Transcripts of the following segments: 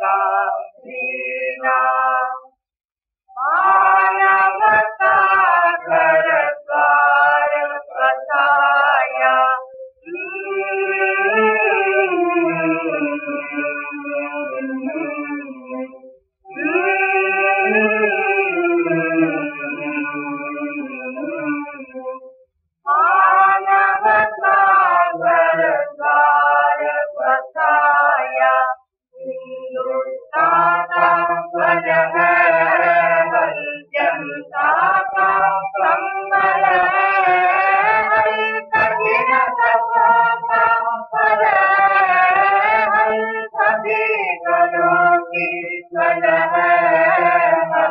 गांधीना मानवता घरद्वार बसाया। मानवता घरद्वार बसाया। हिंदुस्तान बल है, हर जनता का संबल है, हर कठिन तपों का फल है, हर सभी गणों की सल है।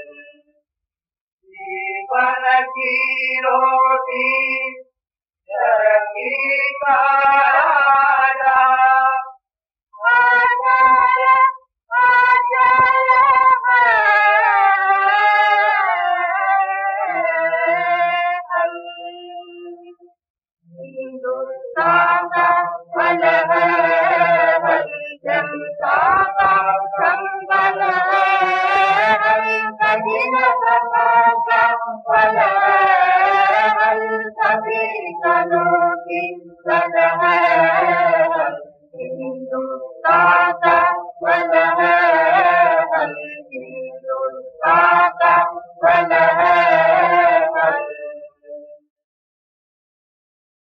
जीवन की रोटी तरक्की का राजा। हिंदुस्तान का बल है, हर जनता का संबल है, हर कठिन तपों का फल है, हर सभी गणों की सल है।